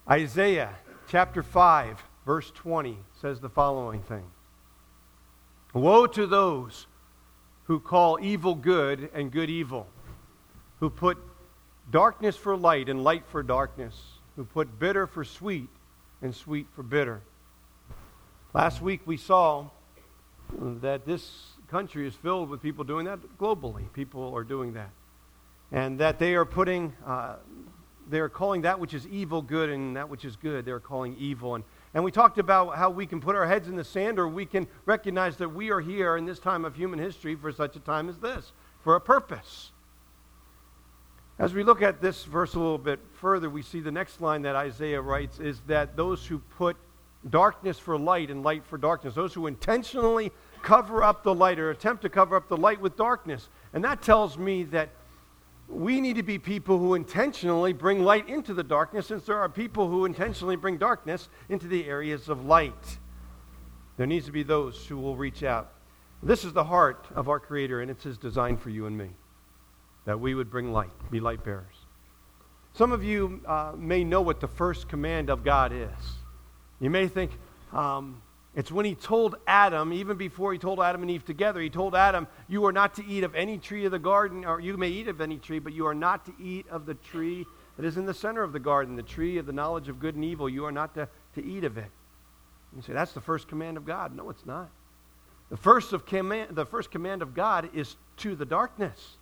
Isaiah chapter 5, verse 20 says the following thing. Woe to those who call evil good and good evil, who put darkness for light and light for darkness, who put bitter for sweet and sweet for bitter. Last week we saw that this country is filled with people doing that globally. People are doing that. And that they are calling that which is evil good, and that which is good they're calling evil. And we talked about how we can put our heads in the sand, or we can recognize that we are here in this time of human history for such a time as this, for a purpose. As we look at this verse a little bit further, we see the next line that Isaiah writes is that those who put darkness for light and light for darkness, those who intentionally cover up the light or attempt to cover up the light with darkness. And that tells me that we need to be people who intentionally bring light into the darkness, since there are people who intentionally bring darkness into the areas of light. There needs to be those who will reach out. This is the heart of our Creator, and it's His design for you and me, that we would bring light, be light bearers. Some of you may know what the first command of God is. You may think it's when He told Adam, even before He told Adam and Eve together, He told Adam, you are not to eat of any tree of the garden, or you may eat of any tree, but you are not to eat of the tree that is in the center of the garden, the tree of the knowledge of good and evil. You are not to eat of it. You say, that's the first command of God. No, it's not. The first command of God is to the darkness.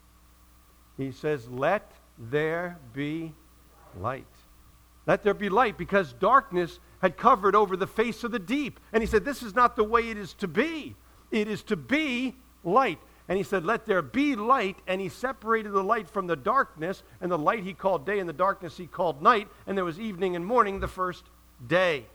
He says, let there be light. Let there be light, because darkness had covered over the face of the deep. And He said, this is not the way it is to be. It is to be light. And He said, let there be light. And He separated the light from the darkness. And the light He called day, and the darkness He called night. And there was evening and morning the first day.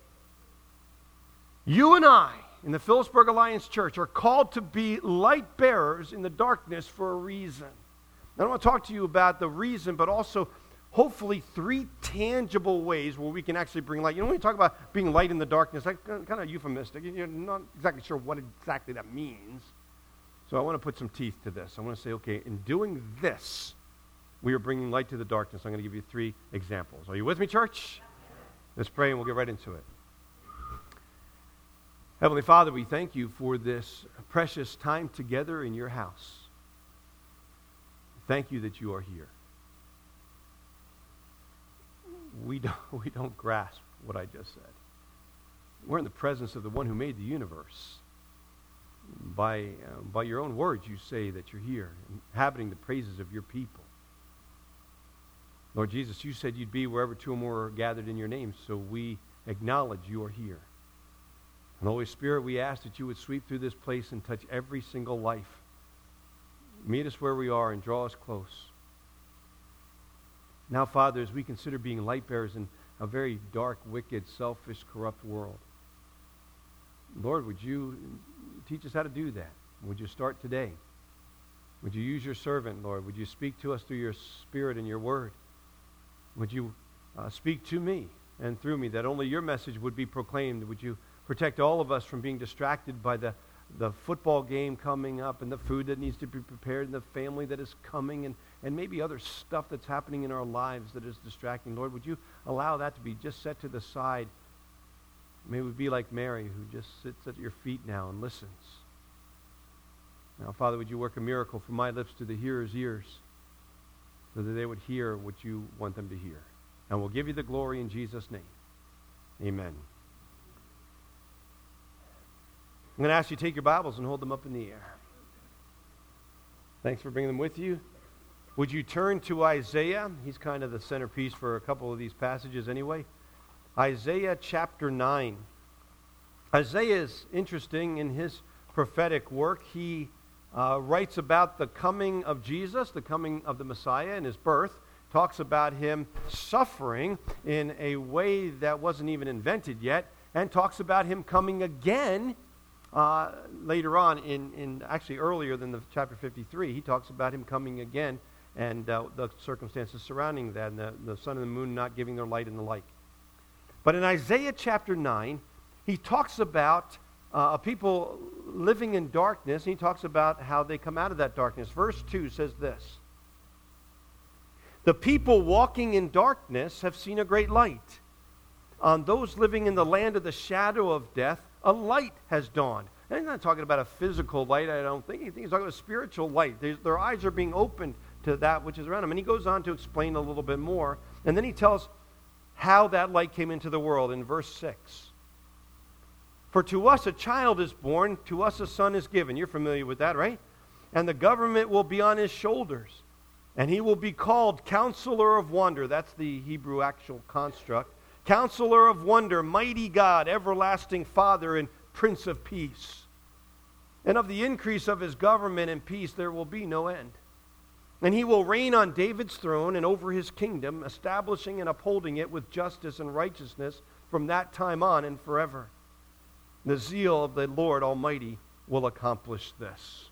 You and I, in the Phillipsburg Alliance Church, are called to be light bearers in the darkness for a reason. I want to talk to you about the reason, but also hopefully 3 tangible ways where we can actually bring light. You know, when we talk about being light in the darkness, that's kind of euphemistic. You're not exactly sure what exactly that means. So I want to put some teeth to this. I want to say, okay, in doing this, we are bringing light to the darkness. I'm going to give you 3 examples. Are you with me, church? Let's pray and we'll get right into it. Heavenly Father, we thank You for this precious time together in Your house. Thank You that You are here. We don't grasp what I just said. We're in the presence of the one who made the universe. By Your own words, You say that You're here, inhabiting the praises of Your people. Lord Jesus, You said You'd be wherever 2 or more are gathered in Your name, so we acknowledge You are here. And Holy Spirit, we ask that You would sweep through this place and touch every single life. Meet us where we are and draw us close. Now, Father, as we consider being light bearers in a very dark, wicked, selfish, corrupt world, Lord, would You teach us how to do that? Would You start today? Would You use Your servant, Lord? Would You speak to us through Your Spirit and Your Word? Would You speak to me and through me, that only Your message would be proclaimed? Would You protect all of us from being distracted by the football game coming up, and the food that needs to be prepared, and the family that is coming, and maybe other stuff that's happening in our lives that is distracting. Lord, would You allow that to be just set to the side? May we be like Mary, who just sits at Your feet now and listens. Now, Father, would You work a miracle from my lips to the hearers' ears, so that they would hear what You want them to hear. And we'll give You the glory in Jesus' name. Amen. I'm going to ask you to take your Bibles and hold them up in the air. Thanks for bringing them with you. Would you turn to Isaiah? He's kind of the centerpiece for a couple of these passages anyway. Isaiah chapter 9. Isaiah is interesting in his prophetic work. He writes about the coming of Jesus, the coming of the Messiah and His birth. Talks about Him suffering in a way that wasn't even invented yet, and talks about Him coming again later on, actually earlier than the chapter 53, he talks about Him coming again and the circumstances surrounding that, and the sun and the moon not giving their light and the like. But in Isaiah chapter 9, he talks about people living in darkness, and he talks about how they come out of that darkness. Verse 2 says this: "The people walking in darkness have seen a great light. on those living in the land of the shadow of death, a light has dawned. And he's not talking about a physical light, I don't think. He's talking about a spiritual light. Their eyes are being opened to that which is around them. And he goes on to explain a little bit more. And then he tells how that light came into the world in verse 6. For to us a child is born, to us a son is given. You're familiar with that, right? And the government will be on his shoulders. And he will be called Counselor of Wonder. That's the Hebrew actual construct. Counselor of Wonder, Mighty God, Everlasting Father, and Prince of Peace. And of the increase of his government and peace there will be no end. And he will reign on David's throne and over his kingdom, establishing and upholding it with justice and righteousness from that time on and forever. The zeal of the Lord Almighty will accomplish this.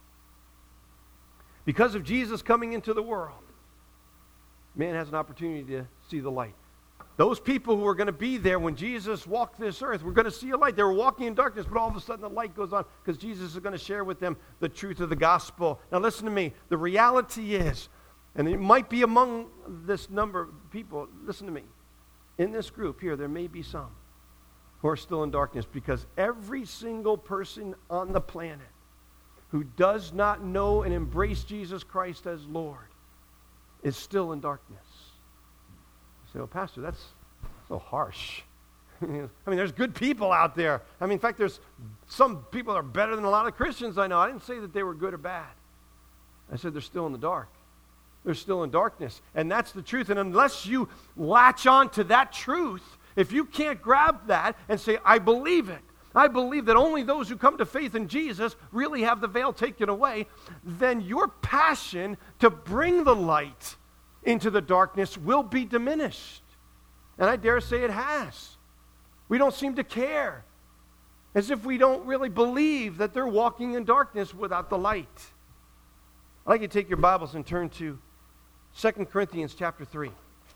Because of Jesus coming into the world, man has an opportunity to see the light. Those people who are going to be there when Jesus walked this earth, we're going to see a light. They were walking in darkness, but all of a sudden the light goes on because Jesus is going to share with them the truth of the gospel. Now listen to me. The reality is, and it might be among this number of people, listen to me. In this group here, there may be some who are still in darkness because every single person on the planet who does not know and embrace Jesus Christ as Lord is still in darkness. You say, well, Pastor, that's so harsh. I mean, there's good people out there. I mean, in fact, there's some people that are better than a lot of Christians I know. I didn't say that they were good or bad. I said they're still in the dark. They're still in darkness. And that's the truth. And unless you latch on to that truth, if you can't grab that and say, I believe it, I believe that only those who come to faith in Jesus really have the veil taken away, then your passion to bring the light into the darkness will be diminished. And I dare say it has. We don't seem to care. As if we don't really believe that they're walking in darkness without the light. I'd like you to take your Bibles and turn to 2 Corinthians chapter 3.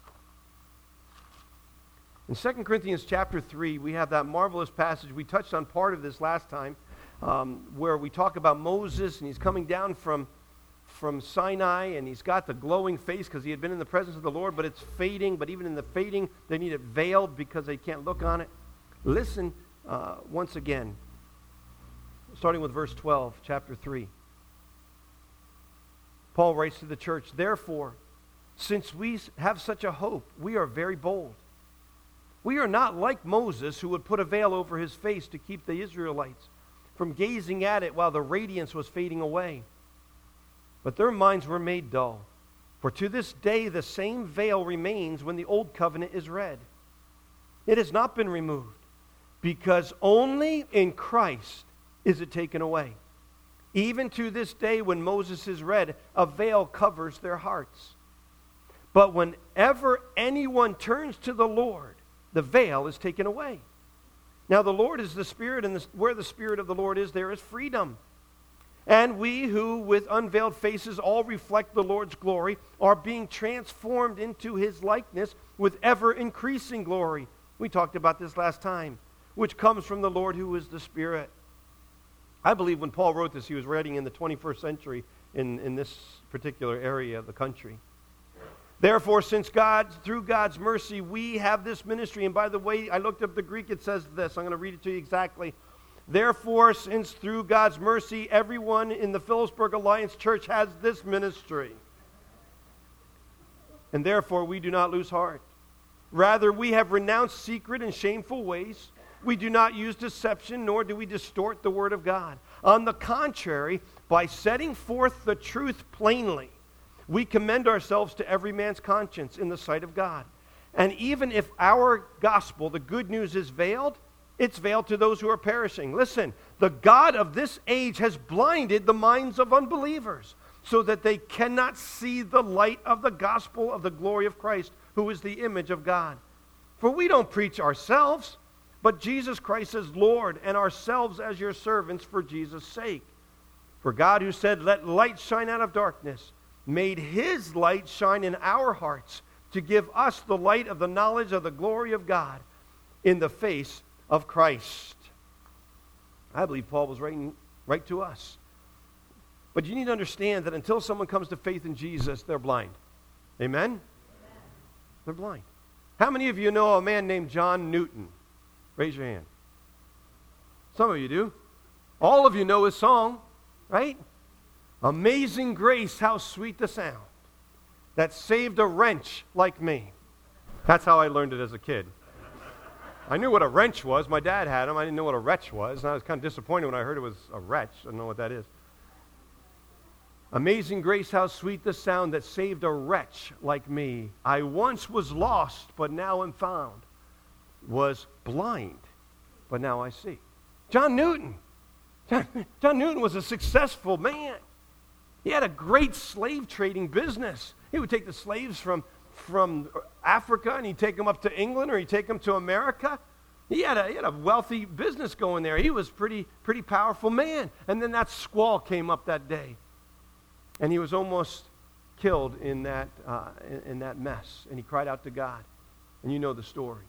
In 2 Corinthians chapter 3, we have that marvelous passage. We touched on part of this last time, where we talk about Moses, and he's coming down from Sinai, and he's got the glowing face because he had been in the presence of the Lord, but it's fading. But even in the fading, they need it veiled because they can't look on it. Listen once again, starting with verse 12, chapter 3. Paul writes to the church, therefore, since we have such a hope, we are very bold. We are not like Moses, who would put a veil over his face to keep the Israelites from gazing at it while the radiance was fading away. But their minds were made dull. For to this day the same veil remains when the old covenant is read. It has not been removed, because only in Christ is it taken away. Even to this day when Moses is read, a veil covers their hearts. But whenever anyone turns to the Lord, the veil is taken away. Now the Lord is the Spirit, and where the Spirit of the Lord is, there is freedom. And we who with unveiled faces all reflect the Lord's glory are being transformed into his likeness with ever-increasing glory. We talked about this last time, which comes from the Lord who is the Spirit. I believe when Paul wrote this, he was writing in the 21st century in this particular area of the country. Therefore, since through God's mercy, we have this ministry. And by the way, I looked up the Greek, it says this. I'm going to read it to you exactly. Therefore, since through God's mercy, everyone in the Phillipsburg Alliance Church has this ministry. And therefore, we do not lose heart. Rather, we have renounced secret and shameful ways. We do not use deception, nor do we distort the word of God. On the contrary, by setting forth the truth plainly, we commend ourselves to every man's conscience in the sight of God. And even if our gospel, the good news, is veiled, it's veiled to those who are perishing. Listen, the God of this age has blinded the minds of unbelievers so that they cannot see the light of the gospel of the glory of Christ, who is the image of God. For we don't preach ourselves, but Jesus Christ as Lord, and ourselves as your servants for Jesus' sake. For God, who said, let light shine out of darkness, made his light shine in our hearts to give us the light of the knowledge of the glory of God in the face of Christ. I believe Paul was writing right to us. But you need to understand that until someone comes to faith in Jesus, they're blind. Amen? They're blind. How many of you know a man named John Newton? Raise your hand. Some of you do. All of you know his song, right? Amazing grace, how sweet the sound that saved a wretch like me. That's how I learned it as a kid. I knew what a wrench was. My dad had them. I didn't know what a wretch was. And I was kind of disappointed when I heard it was a wretch. I don't know what that is. Amazing grace, how sweet the sound that saved a wretch like me. I once was lost, but now am found. Was blind, but now I see. John Newton. John Newton was a successful man. He had a great slave trading business. He would take the slaves from Africa and he'd take them up to England or he'd take them to America. He had a wealthy business going there. He was pretty powerful man. And then that squall came up that day. And he was almost killed in that mess. And he cried out to God. And you know the story.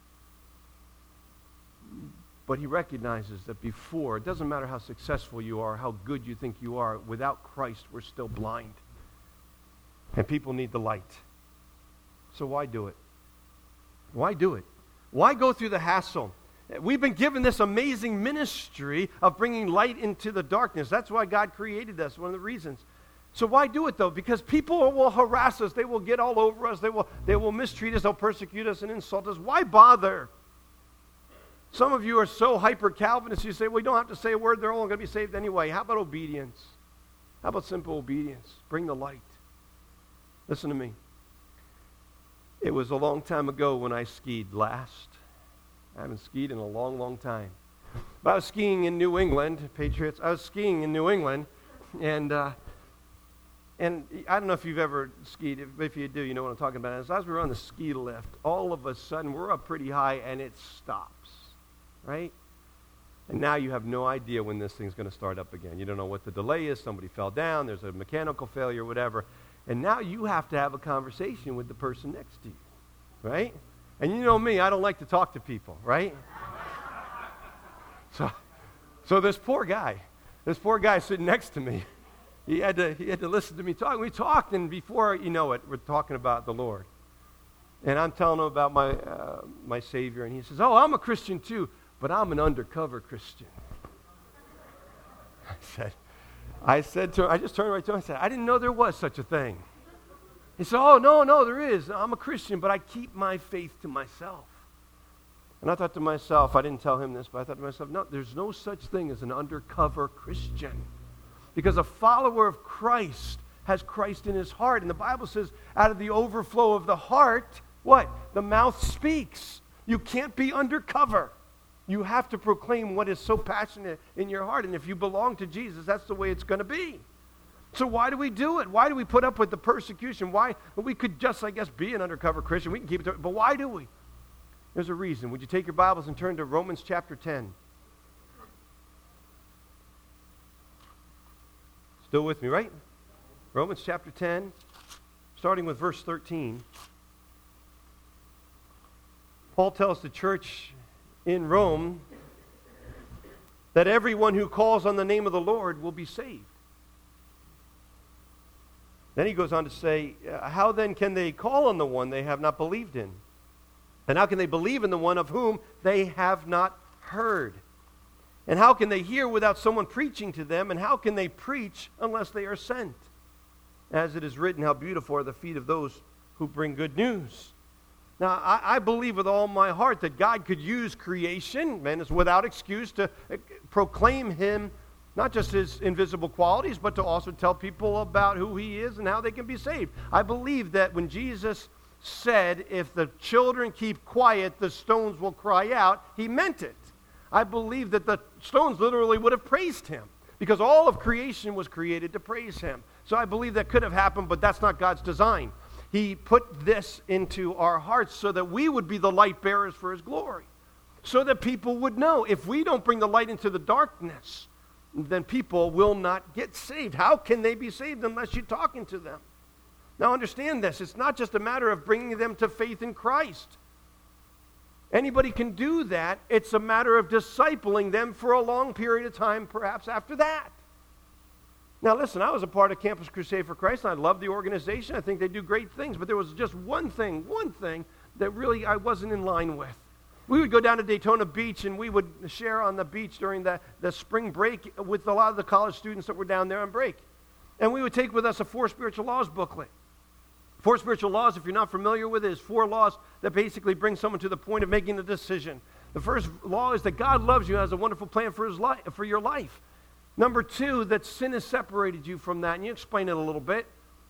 But he recognizes that before, it doesn't matter how successful you are, how good you think you are, without Christ, we're still blind. And people need the light. So why do it? Why do it? Why go through the hassle? We've been given this amazing ministry of bringing light into the darkness. That's why God created us, one of the reasons. So why do it, though? Because people will harass us. They will get all over us. They will mistreat us. They'll persecute us and insult us. Why bother? Some of you are so hyper-Calvinist, you say, well, you don't have to say a word. They're all going to be saved anyway. How about obedience? How about simple obedience? Bring the light. Listen to me. It was a long time ago when I skied last. I haven't skied in a long, long time. But I was skiing in New England, Patriots. I was skiing in New England, and I don't know if you've ever skied. If you do, you know what I'm talking about. As we were on the ski lift, all of a sudden, we're up pretty high, and it stops. Right? And now you have no idea when this thing's going to start up again. You don't know what the delay is. Somebody fell down. There's a mechanical failure, whatever. And now you have to have a conversation with the person next to you. Right? And you know me, I don't like to talk to people. Right? So this poor guy sitting next to me, he had to listen to me talk. We talked, and before you know it, we're talking about the Lord. And I'm telling him about my Savior, and he says, oh, I'm a Christian too. But I'm an undercover Christian. I said to him, I just turned right to him and said, I didn't know there was such a thing. He said, oh, no, there is. I'm a Christian, but I keep my faith to myself. And I thought to myself, I didn't tell him this, but I thought to myself, no, there's no such thing as an undercover Christian. Because a follower of Christ has Christ in his heart. And the Bible says, out of the overflow of the heart, what? The mouth speaks. You can't be undercover. You have to proclaim what is so passionate in your heart. And if you belong to Jesus, that's the way it's going to be. So why do we do it? Why do we put up with the persecution? Why? Well, we could just, I guess, be an undercover Christian. We can keep it, but why do we? There's a reason. Would you take your Bibles and turn to Romans chapter 10? Still with me, right? Romans chapter 10, starting with verse 13. Paul tells the church in Rome that everyone who calls on the name of the Lord will be saved. Then he goes on to say, how then can they call on the one they have not believed in? And how can they believe in the one of whom they have not heard? And how can they hear without someone preaching to them? And how can they preach unless they are sent? As it is written, how beautiful are the feet of those who bring good news. Now, I believe with all my heart that God could use creation, man, is without excuse, to proclaim him, not just his invisible qualities, but to also tell people about who he is and how they can be saved. I believe that when Jesus said, if the children keep quiet, the stones will cry out, he meant it. I believe that the stones literally would have praised him, because all of creation was created to praise him. So I believe that could have happened, but that's not God's design. He put this into our hearts so that we would be the light bearers for his glory. So that people would know, if we don't bring the light into the darkness, then people will not get saved. How can they be saved unless you're talking to them? Now understand this. It's not just a matter of bringing them to faith in Christ. Anybody can do that. It's a matter of discipling them for a long period of time, perhaps after that. Now listen, I was a part of Campus Crusade for Christ, and I love the organization. I think they do great things, but there was just one thing that really I wasn't in line with. We would go down to Daytona Beach, and we would share on the beach during the spring break with a lot of the college students that were down there on break. And we would take with us a 4 Spiritual Laws booklet. 4 Spiritual Laws, if you're not familiar with it, is 4 laws that basically bring someone to the point of making a decision. The first law is that God loves you and has a wonderful plan for your life. Number 2, that sin has separated you from that. And you explain it a little bit.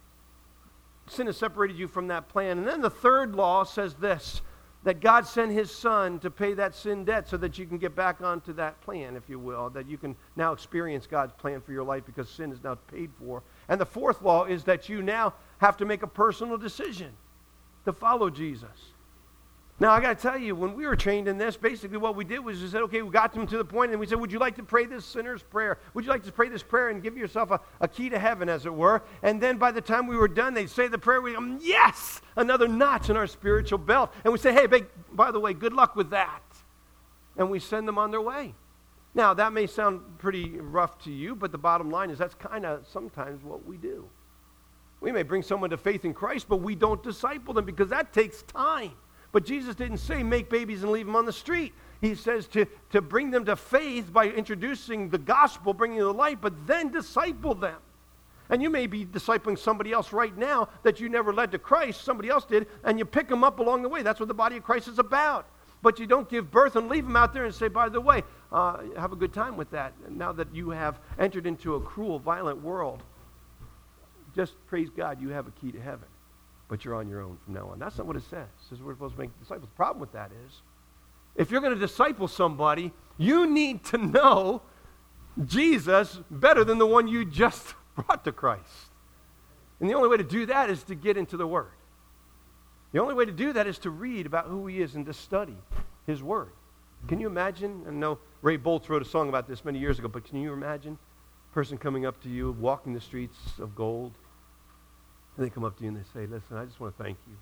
Sin has separated you from that plan. And then the third law says this, that God sent his son to pay that sin debt so that you can get back onto that plan, if you will, that you can now experience God's plan for your life because sin is now paid for. And the fourth law is that you now have to make a personal decision to follow Jesus. Now, I got to tell you, when we were trained in this, basically what we did was we said, okay, we got them to the point, and we said, would you like to pray this sinner's prayer? Would you like to pray this prayer and give yourself a key to heaven, as it were? And then by the time we were done, they'd say the prayer, we'd go, yes, another notch in our spiritual belt. And we say, hey, by the way, good luck with that. And we send them on their way. Now, that may sound pretty rough to you, but the bottom line is that's kind of sometimes what we do. We may bring someone to faith in Christ, but we don't disciple them because that takes time. But Jesus didn't say make babies and leave them on the street. He says to bring them to faith by introducing the gospel, bringing them to light, but then disciple them. And you may be discipling somebody else right now that you never led to Christ, somebody else did, and you pick them up along the way. That's what the body of Christ is about. But you don't give birth and leave them out there and say, by the way, have a good time with that. Now that you have entered into a cruel, violent world, just praise God, you have a key to heaven. But you're on your own from now on. That's not what it says. It says we're supposed to make disciples. The problem with that is, if you're going to disciple somebody, you need to know Jesus better than the one you just brought to Christ. And the only way to do that is to get into the Word. The only way to do that is to read about who He is and to study His Word. Can you imagine? I know Ray Boltz wrote a song about this many years ago, but can you imagine a person coming up to you, walking the streets of gold, and they come up to you and they say, listen, I just want to thank you.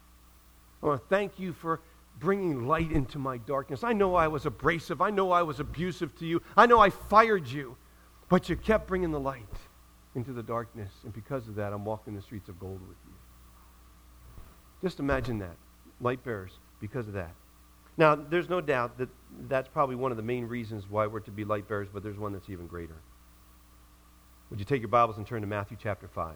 I want to thank you for bringing light into my darkness. I know I was abrasive. I know I was abusive to you. I know I fired you. But you kept bringing the light into the darkness. And because of that, I'm walking the streets of gold with you. Just imagine that. Light bearers, because of that. Now, there's no doubt that that's probably one of the main reasons why we're to be light bearers, but there's one that's even greater. Would you take your Bibles and turn to Matthew chapter 5?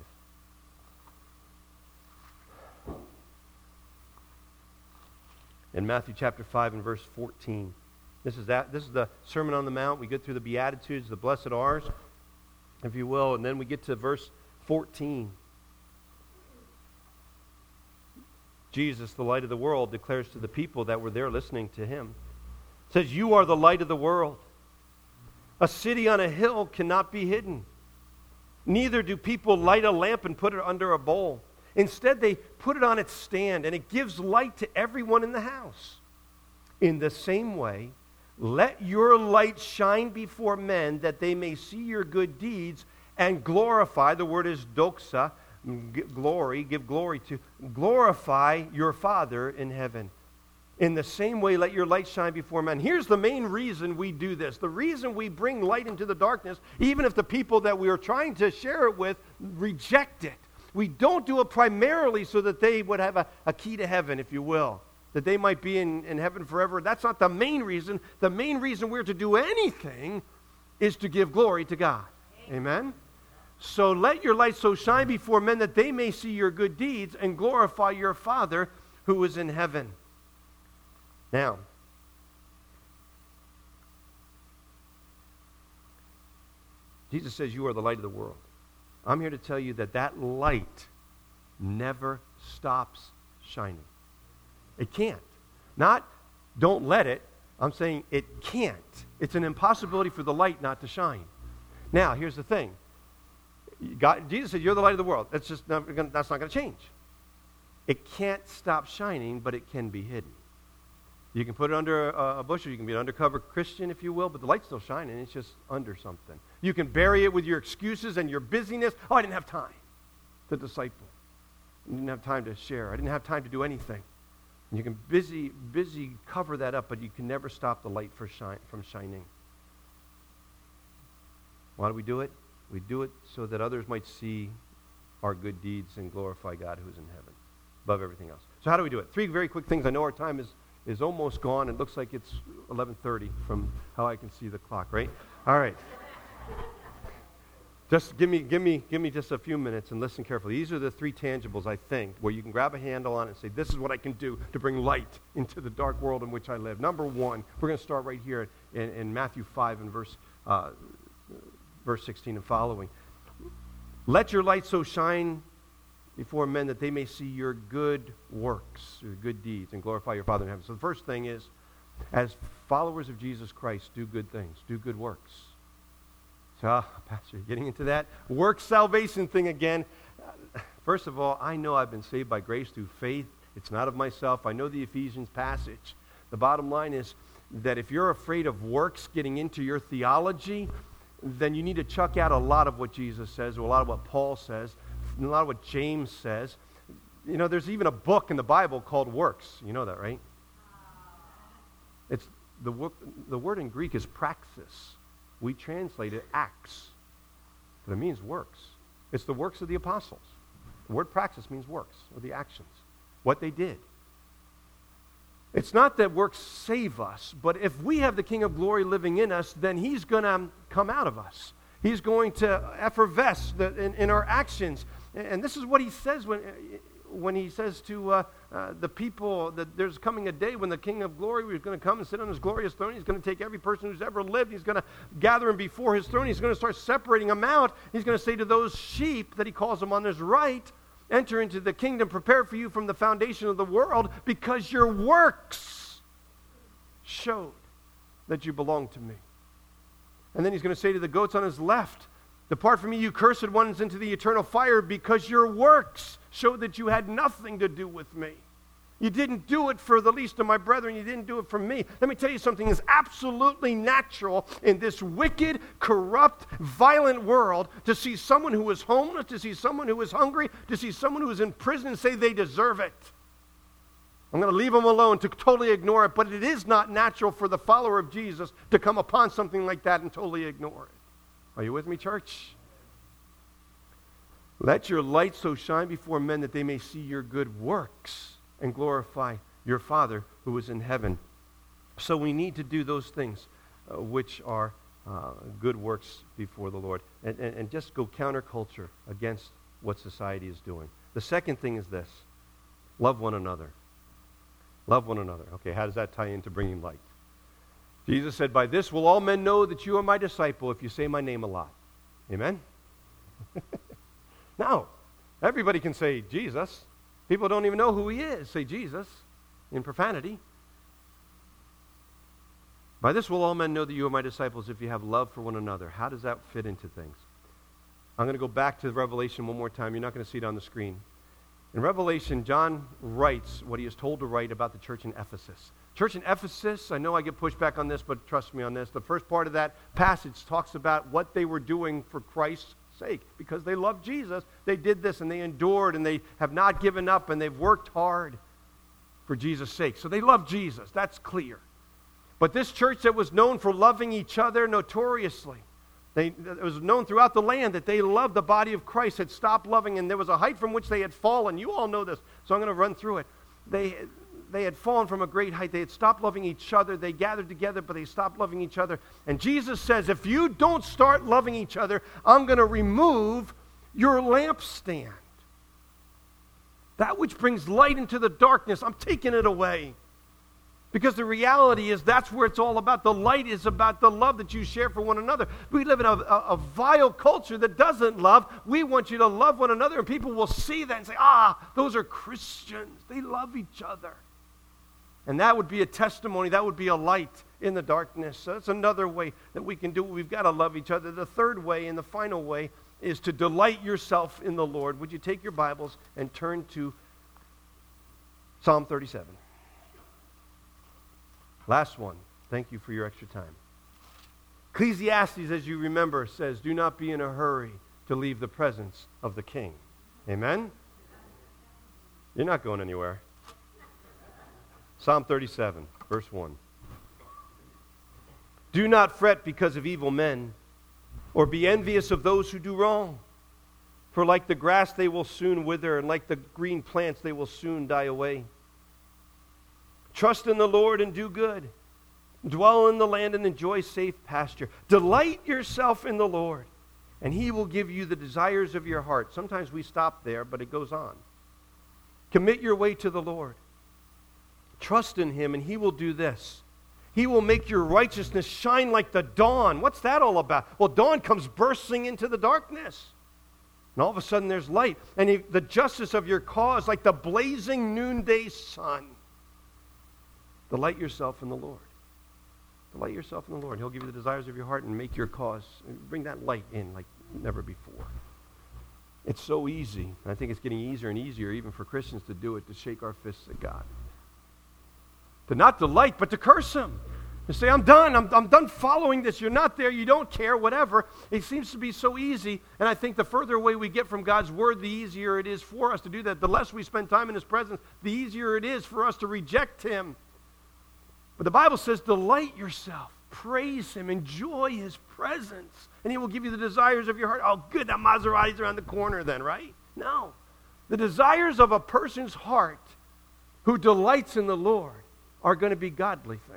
In Matthew chapter 5 and verse 14. This is the Sermon on the Mount. We get through the Beatitudes, the blessed R's, if you will, and then we get to verse 14. Jesus, the light of the world, declares to the people that were there listening to him, says, you are the light of the world. A city on a hill cannot be hidden. Neither do people light a lamp and put it under a bowl. Instead, they put it on its stand, and it gives light to everyone in the house. In the same way, let your light shine before men, that they may see your good deeds and glorify, the word is doxa, glory, give glory to, glorify your Father in heaven. In the same way, let your light shine before men. Here's the main reason we do this. The reason we bring light into the darkness, even if the people that we are trying to share it with reject it. We don't do it primarily so that they would have a key to heaven, if you will, that they might be in heaven forever. That's not the main reason. The main reason we're to do anything is to give glory to God. Amen? So let your light so shine before men that they may see your good deeds and glorify your Father who is in heaven. Now, Jesus says you are the light of the world. I'm here to tell you that that light never stops shining. It can't. Not don't let it. I'm saying it can't. It's an impossibility for the light not to shine. Now, here's the thing. Jesus said, you're the light of the world. That's not going to change. It can't stop shining, but it can be hidden. You can put it under a bushel. You can be an undercover Christian, if you will, but the light's still shining. It's just under something. You can bury it with your excuses and your busyness. Oh, I didn't have time to disciple. I didn't have time to share. I didn't have time to do anything. And you can busy cover that up, but you can never stop the light from shining. Why do we do it? We do it so that others might see our good deeds and glorify God who's in heaven, above everything else. So how do we do it? 3 very quick things. I know our time is almost gone. It looks like it's 11:30 from how I can see the clock, right? All right. Just give me just a few minutes and listen carefully. These are the 3 tangibles, I think, where you can grab a handle on it and say, this is what I can do to bring light into the dark world in which I live. Number 1, we're going to start right here in Matthew 5 and verse 16 and following. Let your light so shine before men that they may see your good works, your good deeds, and glorify your Father in heaven. So the first thing is, as followers of Jesus Christ, do good things, do good works. So, Pastor, you're getting into that work salvation thing again. First of all, I know I've been saved by grace through faith. It's not of myself. I know the Ephesians passage. The bottom line is that if you're afraid of works getting into your theology, then you need to chuck out a lot of what Jesus says, or a lot of what Paul says, a lot of what James says. You know, there's even a book in the Bible called Works. You know that, right? It's the word in Greek is praxis. We translate it acts, but it means works. It's the works of the apostles. The word praxis means works, or the actions, what they did. It's not that works save us, but if we have the King of Glory living in us, then he's going to come out of us. He's going to effervesce in our actions. And this is what he says when he says to the people that there's coming a day when the King of Glory is going to come and sit on his glorious throne. He's going to take every person who's ever lived. He's going to gather them before his throne. He's going to start separating them out. He's going to say to those sheep that he calls them on his right, enter into the kingdom prepared for you from the foundation of the world, because your works showed that you belong to me. And then he's going to say to the goats on his left, depart from me, you cursed ones, into the eternal fire, because your works showed that you had nothing to do with me. You didn't do it for the least of my brethren. You didn't do it for me. Let me tell you something is absolutely natural in this wicked, corrupt, violent world to see someone who is homeless, to see someone who is hungry, to see someone who is in prison and say they deserve it. I'm going to leave them alone, to totally ignore it, but it is not natural for the follower of Jesus to come upon something like that and totally ignore it. Are you with me, church? Let your light so shine before men that they may see your good works and glorify your Father who is in heaven. So we need to do those things which are good works before the Lord. And just go counterculture against what society is doing. The second thing is this. Love one another. Love one another. Okay, how does that tie into bringing light? Jesus said, by this will all men know that you are my disciple if you say my name a lot. Amen? No. Everybody can say Jesus. People don't even know who he is. Say Jesus in profanity. By this will all men know that you are my disciples if you have love for one another. How does that fit into things? I'm going to go back to Revelation one more time. You're not going to see it on the screen. In Revelation, John writes what he is told to write about the church in Ephesus. Church in Ephesus, I know I get pushed back on this, but trust me on this. The first part of that passage talks about what they were doing for Christ's sake. Because they loved Jesus, they did this, and they endured, and they have not given up, and they've worked hard for Jesus' sake. So they love Jesus. That's clear. But this church that was known for loving each other notoriously, it was known throughout the land that they loved the body of Christ, had stopped loving, and there was a height from which they had fallen. You all know this, so I'm going to run through it. They had fallen from a great height. They had stopped loving each other. They gathered together, but they stopped loving each other. And Jesus says, if you don't start loving each other, I'm going to remove your lampstand. That which brings light into the darkness, I'm taking it away. Because the reality is that's where it's all about. The light is about the love that you share for one another. We live in a vile culture that doesn't love. We want you to love one another, and people will see that and say, those are Christians. They love each other. And that would be a testimony. That would be a light in the darkness. So that's another way that we can do it. We've got to love each other. The third way and the final way is to delight yourself in the Lord. Would you take your Bibles and turn to Psalm 37? Last one. Thank you for your extra time. Ecclesiastes, as you remember, says, do not be in a hurry to leave the presence of the king. Amen? You're not going anywhere. Psalm 37, verse 1. Do not fret because of evil men, or be envious of those who do wrong. For like the grass they will soon wither, and like the green plants they will soon die away. Trust in the Lord and do good. Dwell in the land and enjoy safe pasture. Delight yourself in the Lord, and He will give you the desires of your heart. Sometimes we stop there, but it goes on. Commit your way to the Lord. Trust in Him, and He will do this. He will make your righteousness shine like the dawn. What's that all about? Well, dawn comes bursting into the darkness. And all of a sudden there's light. And the justice of your cause like the blazing noonday sun. Delight yourself in the Lord. Delight yourself in the Lord. He'll give you the desires of your heart and make your cause. Bring that light in like never before. It's so easy. I think it's getting easier and easier even for Christians to do it, to shake our fists at God. To not delight, but to curse Him. To say, I'm done. I'm done following this. You're not there. You don't care, whatever. It seems to be so easy. And I think the further away we get from God's Word, the easier it is for us to do that. The less we spend time in His presence, the easier it is for us to reject Him. But the Bible says, delight yourself. Praise Him. Enjoy His presence. And He will give you the desires of your heart. Oh, good, that Maserati's around the corner then, right? No. The desires of a person's heart who delights in the Lord are going to be godly things.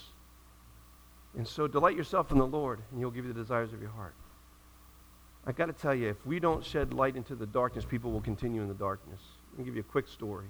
And so delight yourself in the Lord, and He'll give you the desires of your heart. I got to tell you, if we don't shed light into the darkness, people will continue in the darkness. Let me give you a quick story.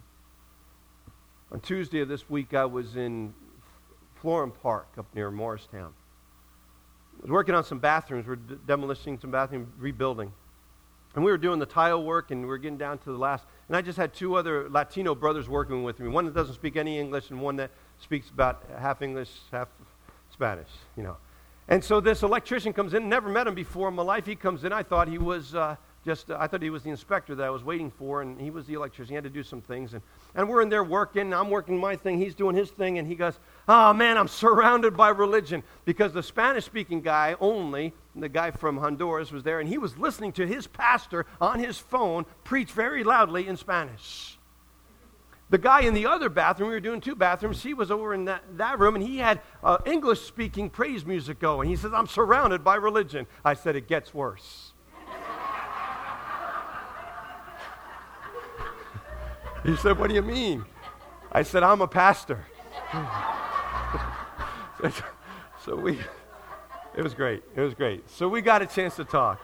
On Tuesday of this week, I was in Florham Park up near Morristown. I was working on some bathrooms. We're demolishing some bathrooms, rebuilding. And we were doing the tile work, and we were getting down to the last. And I just had two other Latino brothers working with me. One that doesn't speak any English, and one that speaks about half English, half Spanish, you know. And so this electrician comes in. Never met him before in my life. He comes in. I thought he was I thought he was the inspector that I was waiting for, and he was the electrician. He had to do some things. And we're in there working. I'm working my thing. He's doing his thing. And he goes, oh, man, I'm surrounded by religion. Because the Spanish-speaking guy only, the guy from Honduras, was there. And he was listening to his pastor on his phone preach very loudly in Spanish. The guy in the other bathroom, we were doing two bathrooms, he was over in that room, and he had English-speaking praise music going. He says, I'm surrounded by religion. I said, it gets worse. He said, what do you mean? I said, I'm a pastor. It was great. It was great. So we got a chance to talk.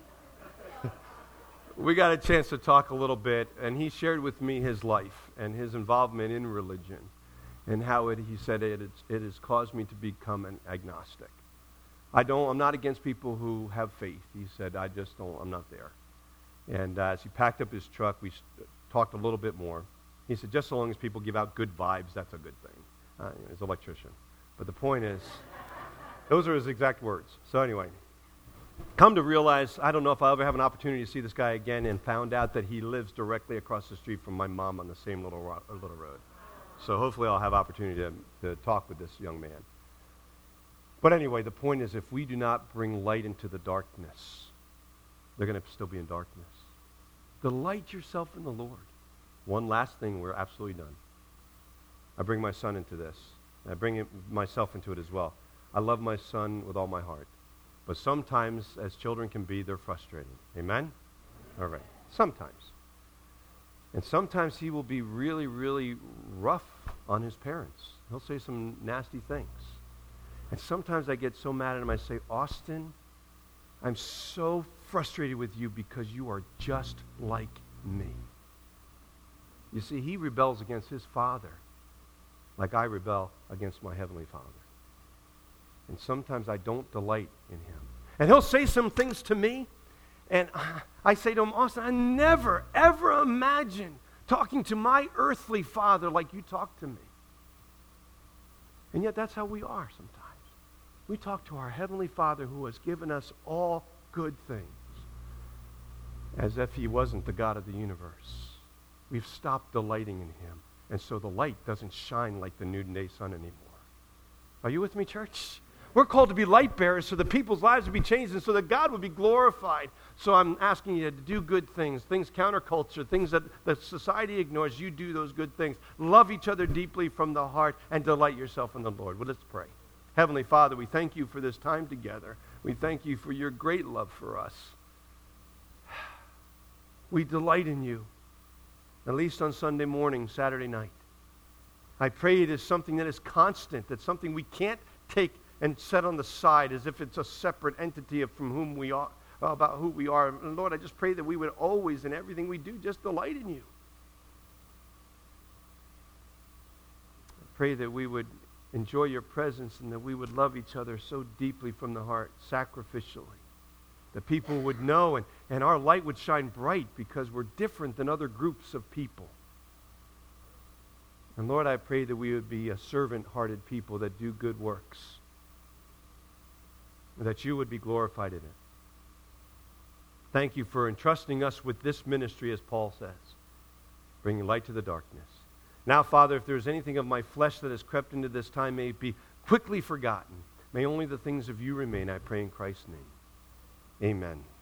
We got a chance to talk a little bit, and he shared with me his life and his involvement in religion and how he said it has caused me to become an agnostic. I'm not against people who have faith. He said, I'm not there. And as he packed up his truck, we talked a little bit more. He said, just so long as people give out good vibes, that's a good thing. He's an electrician. But the point is, those are his exact words. So anyway, come to realize, I don't know if I'll ever have an opportunity to see this guy again, and found out that he lives directly across the street from my mom on the same little road. So hopefully I'll have opportunity to talk with this young man. But anyway, the point is, if we do not bring light into the darkness, they're going to still be in darkness. Delight yourself in the Lord. One last thing, we're absolutely done. I bring my son into this. I bring myself into it as well. I love my son with all my heart. But sometimes, as children can be, they're frustrating. Amen? All right. Sometimes. And sometimes he will be really, really rough on his parents. He'll say some nasty things. And sometimes I get so mad at him, I say, Austin, I'm so frustrated with you because you are just like me. You see, he rebels against his father like I rebel against my heavenly Father. And sometimes I don't delight in him. And he'll say some things to me, and I say to him, Austin, I never, ever imagined talking to my earthly father like you talk to me. And yet that's how we are sometimes. We talk to our heavenly Father who has given us all good things as if he wasn't the God of the universe. We've stopped delighting in him, and so the light doesn't shine like the noonday sun anymore. Are you with me, church? We're called to be light bearers so that people's lives will be changed and so that God will be glorified. So I'm asking you to do good things counterculture, things that society ignores. You do those good things. Love each other deeply from the heart and delight yourself in the Lord. Well, let's pray. Heavenly Father, we thank you for this time together. We thank you for your great love for us. We delight in you, at least on Sunday morning, Saturday night. I pray it is something that is constant, that's something we can't take and set on the side as if it's a separate entity from whom we are, about who we are. And Lord, I just pray that we would always, in everything we do, just delight in you. I pray that we would enjoy your presence and that we would love each other so deeply from the heart, sacrificially. That people would know and our light would shine bright because we're different than other groups of people. And Lord, I pray that we would be a servant-hearted people that do good works. And that you would be glorified in it. Thank you for entrusting us with this ministry, as Paul says, bringing light to the darkness. Now, Father, if there's anything of my flesh that has crept into this time, may it be quickly forgotten. May only the things of you remain, I pray in Christ's name. Amen.